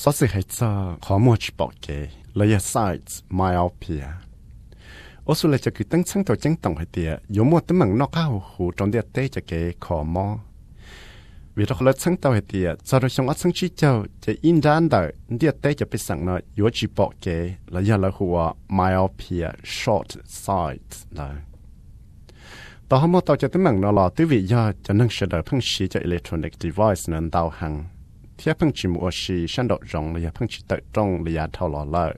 tao sẽ hay cho khó mua chỉ bỏ cái lấy size myopia ở số lại cho cái tăng sáng tàu trắng tổng hay tiệt有mua tấm bằng nó cao hủ trong địa tế cho cái khó mua vì đó là sáng tàu hay tiệt sau đó xong ở sáng chỉ cho cái in ra đời địa tế cho biết rằng nó有chỉ bỏ cái là giờ là hủ myopia short sight đó tao không mua tàu cho tấm bằng nó là từ vì giờ cho nên sẽ đợi phân sĩ cho electronic device nên tàu hàng thiết phân chỉ mua sĩ sản độ rộng là phân chỉ tự trong là thao lò lợi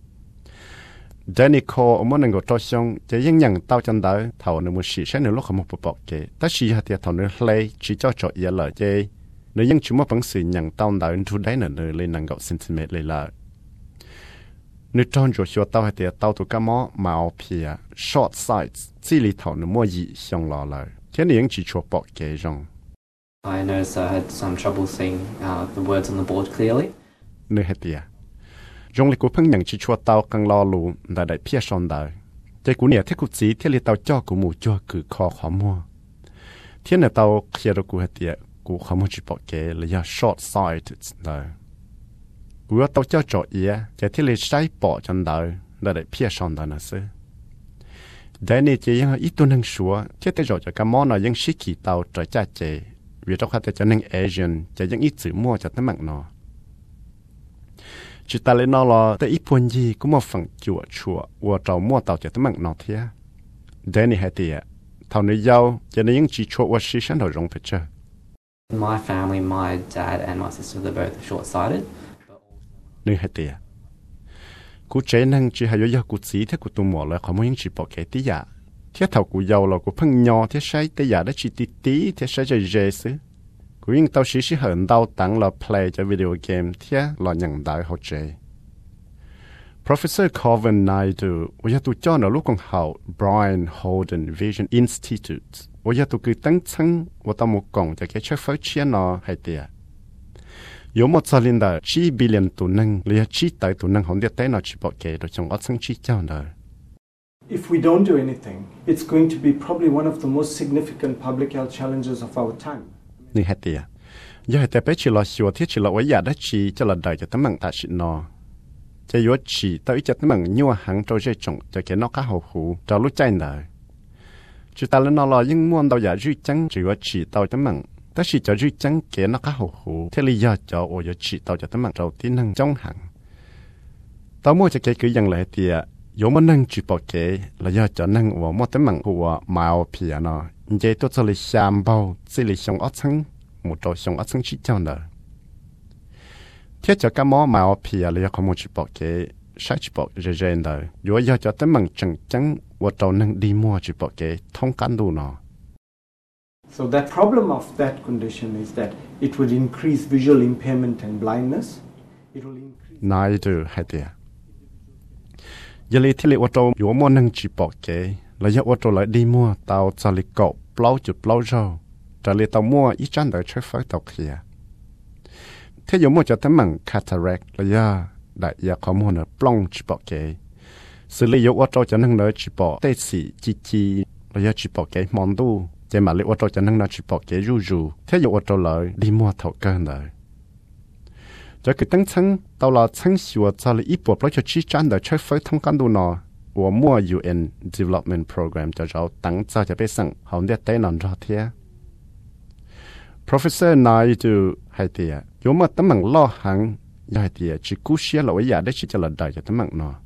Danico ở món này có xong chỉ những nhận tao chân đó thầu nó mua sĩ sẽ nữa lúc không một bộ cái tất sĩ hạt thì thầu nó lấy chỉ cho chỗ ý là chơi nếu những chúng mà vẫn sử nhận tao đó into đấy nữa lên năng gạo centimet lên là nếu trong chỗ số tao thì tao tụ cái món màu pia short sights chỉ lý thầu nó mua gì xong lò lại thế nên những chỉ cho bộ cái rong I noticed I had some trouble seeing the words on the board clearly. Nơi hạt tiệt trong lịch của phân nhận chỉ cho tao càng lo lù đã đại phía son đờiใจกูเนี่ยที่กูจีที่เลยตาวจ่อกูหมู่จ่อคือคอขอมัวที่เนี่ยตาวเคลียร์กูเหตียกูขอมัวจีปอกเกเลยยา short sight เลยกูว่าตาวจ่อจ่อเอียใจที่เลยใช้ปอจนได้ได้เพียชอนได้นะซึได้เนี่ยจะยังอีตัวหนึ่งชัวที่แต่จ่อจะกำมอนน่ะยังชิกีตาวจ่อจ้าเจวิธีเขาแต่จะหนึ่งเอเชียนจะยังอีจื่อมัวจะตั้งมักนอchỉ ta lấy nó là tại ít buồn gì cũng một phần chùa và trâu mua tàu cho tấm bằng nó thế, đây này hay tiệt, thằng này giàu cho nên những chỉ chùa và sĩ sản đồ rong phải chưa? My family, my dad and my sister, they're both short-sighted. Nên hay tiệt, cú trẻ năng chỉ hay do cú chỉ thế cú tụi mỏ là không có những chỉ bỏ cái tí giả, thế thầu cú giàu là cú phân nhỏ thế sai tí giả đó chỉ tí thế sai chơi dễ xứ. Cú những tao sĩ hận tao tặng là play cho video game thế là nhận đại học chế. Professor Corvin Naidu, bây tụi cho nó lúc còn học Brian Holden Vision Institute, bây tụi cứ tăng chân và tao một cộng cho cái chất phát triển nó hay tiệt. Có một số linh đạo chỉ billion tụi nâng, liền chỉ tại tụi nâng không được tới nó chỉ bảo kể rồi trong ở chân chỉ cho nó. If we don't do anything, it's going to be probably one of the most significant public health challenges of our time. Nên hạt tiệt, giờ hạt tiệt chỉ là sửa thiết chỉ là vậy đã chỉ cho là đại cho tấm bằng ta chỉ nó, chỉ yếu chỉ tới cho tấm bằng nhiều hàng trâu dây trồng cho cái nó cá hậu hủ trâu lúa chay nở, chỉ ta lên nó là những món đầu giả duy trắng chỉ yếu chỉ tàu tấm bằng, ta chỉ cho duy trắng cái nó cá hậu hủ, thế lý do cho yếu chỉ tàu cho tấm bằng trâu tí năng trong hàng, tao mua cho cái cứ dần lại tiệt, yếu mà năng chỉ bảo cái là do cho năng và mua tấm bằng của màu pia nó. Vậy tôi cho lấy xem bao, chỉ lấy xong ớt xăng, một trâu xong ớt xăng chỉ cho nợ. Thế cho các món màu pia là không một chỉ bỏ cái, sai chỉ bỏ rẻ nợ. Dù giờ cho tấm bằng chẳng chẳng, và trâu nâng đi mua chỉ bỏ cái thông cán đủ nó. So that problem of that condition is that it will increase visual impairment and blindness. It will increase... Này được hay tiệt. Giờ lấy thế lệ trâu dù mua nâng chỉ bỏ cái, là do ô tô lại đi mua tàu cho lịch cậu plau chụp plau rau trả lời tàu mua ít chán đợi chơi phơi tàu kia thế giống một cho tấm bằng cataract là do đại gia có mua nữa plong chỉ bỏ cái xử lý ô tô cho năng nữa chỉ bỏ tê xì chi là do chỉ bỏ cái món tu chỉ mà lấy ô tô cho năng nữa chỉ bỏ cái ru thế giống ô tô lại đi mua thầu cơ nữa cho cái tăng chân tàu là chân sửa cho lấy ít bộ plau cho chỉ chán đợi chơi phơi thông can tu nó我mua UN Development Program 就有等就就俾生好啲低能咗啲。Professor Naidu 係啲啊，有乜等問攞行又係啲啊，只估些落一日都只就落大就等問咯。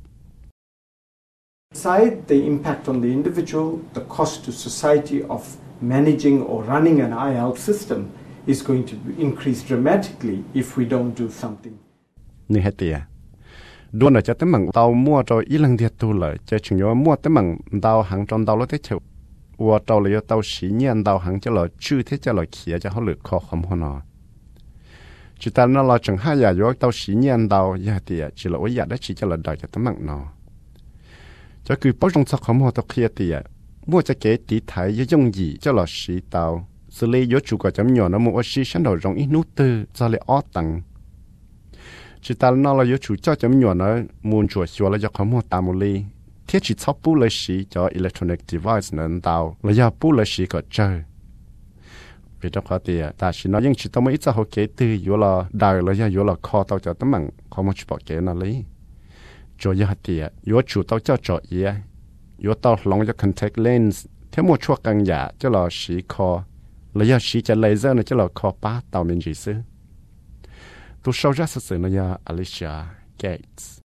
Beside the impact on the individual, the cost to society of managing or running an eye health system is going to increase dramatically if we don't do something. นี่係啲啊。đua là cho tấm bằng tàu mua rồi ít lần thiệt tu lợi cho chúng nó mua tấm bằng tàu hàng trong tàu lối thế chịu và tàu là tàu xí nhiên tàu hàng cho là chưa thế cho là kia cho họ lựa khó không hơn nó chỉ ta nó là chẳng hai giờ vô tàu xí nhiên tàu giờ thì chỉ là ở giờ đó chỉ cho là đợi cho tấm bằng nó cho cứ bao trong sắc không họ tàu kia thì mua cho cái tí thái với dùng gì cho là xí tàu xử lý vô chủ của chấm nhỏ nó mua xí sáng đầu rong ít nút tư cho lại ót tặng chỉ ta nó là yếu chủ cho chấm nhỏ nó muốn chuột xua là do có một tามli thiết chỉ sắp bù lấy xí cho electronic device nên tao là do bù lấy xí có chơi vì trong khó thì ta chỉ nói những chuyện tao mới ít cho họ kể từ yếu là đời là yếu là khó tao cho tấm bằng khó một chút bỏ kể nó lấy cho yếu thì yếu chủ tao cho trò ý yếu tao lòng cho contact lens theo một chuột càng giả cho là sĩ khó là yếu sĩ cho laser này cho là khó ba tao mình chỉ xứ tôi sau ra sự nó là Alicia Gates